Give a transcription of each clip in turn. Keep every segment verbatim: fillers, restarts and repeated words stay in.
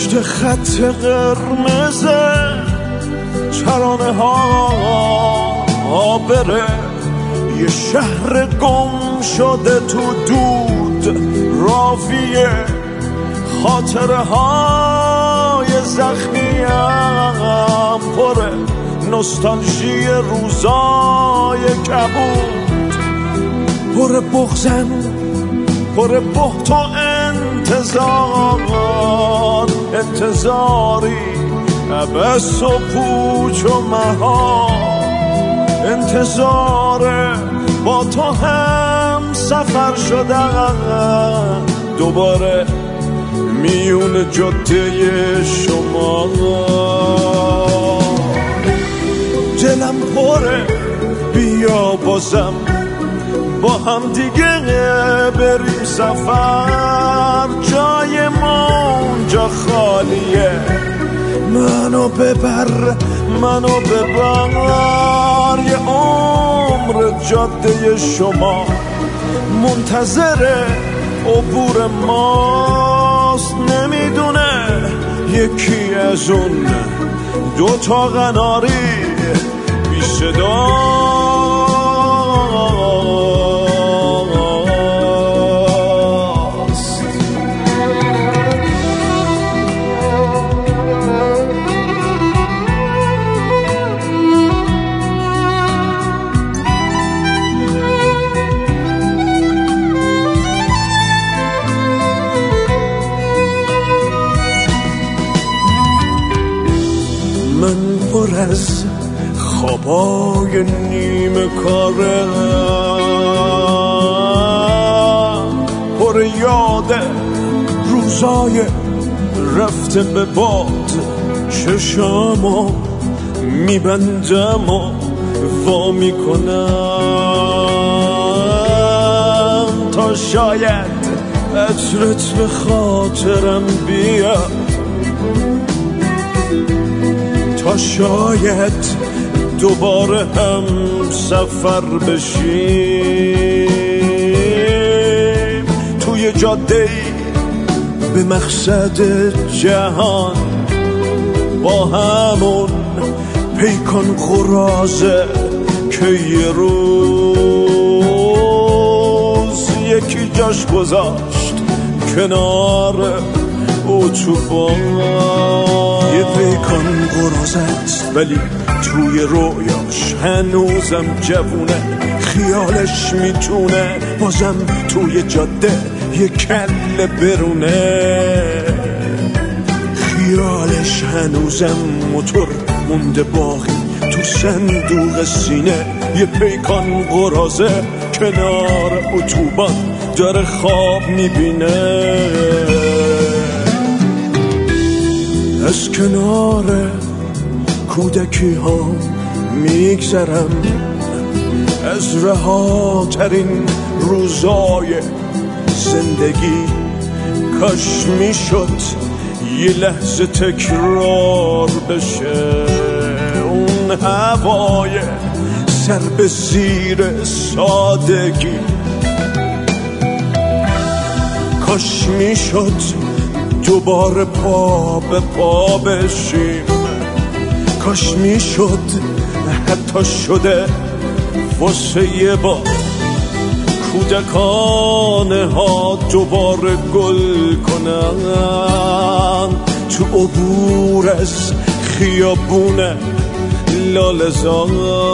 پشت خط قرمز ترانه ها بره، یه شهر گم شده تو دود راویه خاطره های زخمیم پره، نوستالژی روزای کبود پر بغزن پر بهت و انتظار، انتظاری عبس و پوچ و مهار، انتظار با تو هم سفر شدن دوباره میون جاده شما. دلم پره بیا بازم با هم دیگه بریم سفر، جای ما اونجا خالیه، منو ببر منو ببر، یه عمر جاده شما منتظر عبور ماست، نمیدونه یکی از اون دو تا قناری بی صدا پر از خوابای نیمه کارم، پر یاد روزای رفته به باد، چشامو میبندم و وا میکنم تا شاید عطرت به خاطرم بیاد، تا شاید دوباره هم سفر بشیم توی جاده‌ای به مقصد جهان، با همون پیکان قرازه که یه روز یکی جاش گذاشت کنار اتوبان، یه پیکان قرازت ولی توی رویاش هنوزم جوونه، خیالش میتونه بازم توی جاده یه کله برونه، خیالش هنوزم موتور مونده باقی تو صندوق سینه، یه پیکان قرازه کنار اتوبان داره خواب میبینه، از کنار کودکی ها میگذرم، از رهاترین روزای زندگی، کاش میشد یه لحظه تکرار بشه اون هوای سر به زیر سادگی، کاش میشد دوباره پا به پا بشیم، کاش میشد حتی شده واسه یه بار کودکانه ها دوباره گل کنن تو عبور از خیابون لاله‌زار،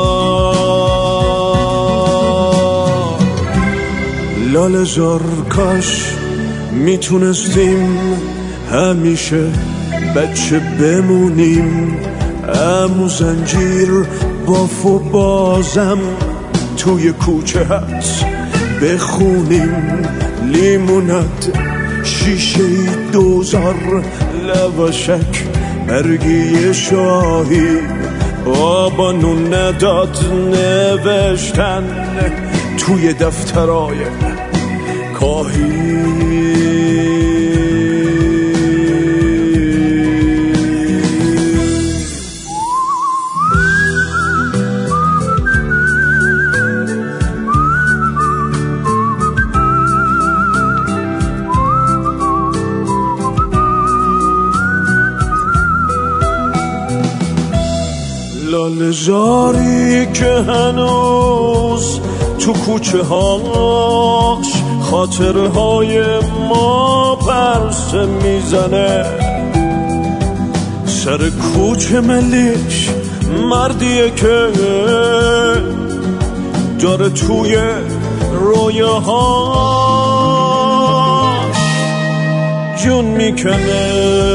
لاله‌زار کاش میتونستیم همیشه بچه بمونیم، عمو زنجیر باف و بازم توی کوچه هست بخونیم، لیموناد شیشه دوزار لواشک برگی شاهی، بابا نون نداد نوشتن توی دفترای کاهی. لاله زاری که هنوز تو کوچه هاش خاطرهای ما پرسه میزنه، سر کوچه ملیش مردیه که داره توی رویاهاش جون میکنه.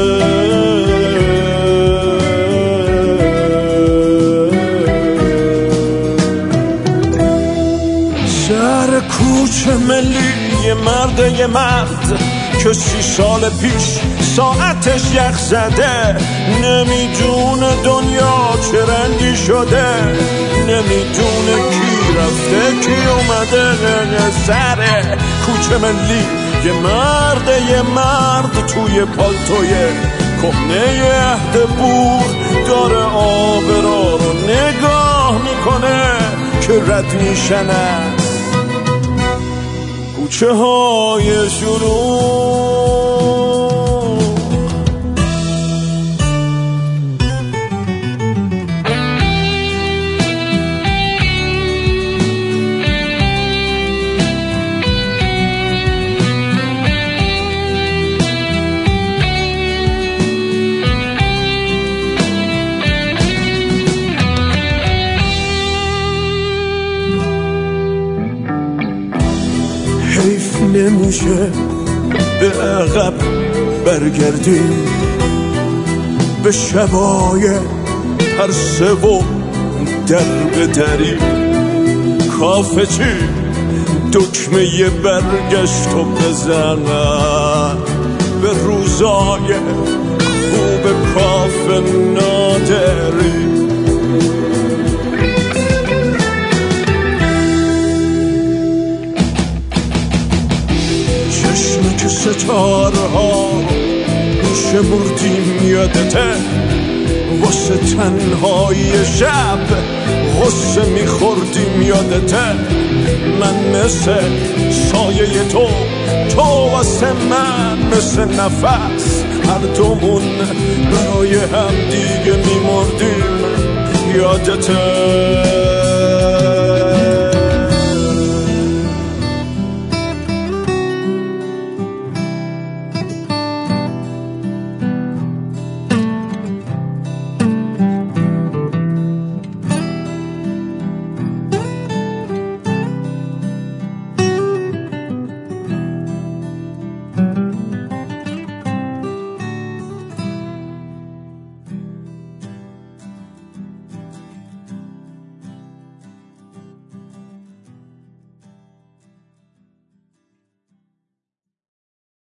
سر کوچه ملی یه مرد یه مرد که سی سال پیش ساعتش یخ زده، نمیدونه دنیا چه رنگی شده، نمیدونه کی رفته کی اومده. سر کوچه ملی یه مرد یه مرد توی پالتوی کهنه عهد بور داره آبرا رو نگاه میکنه که رد میشن از کوچه های شروع. حیف نمیشه به عقب برگردیم، به شبای پرسه و در بدریم. کافه چی دکمه ی برگشت و بزنن به روزای خوب کافه نادری. که ستارها شمردیم یادته، واسه تنهایی شب غصه میخوردیم یادته. من مثل سایه تو، تو واسه من مثل نفس، هر دومون برای هم دیگه میمردیم یادته.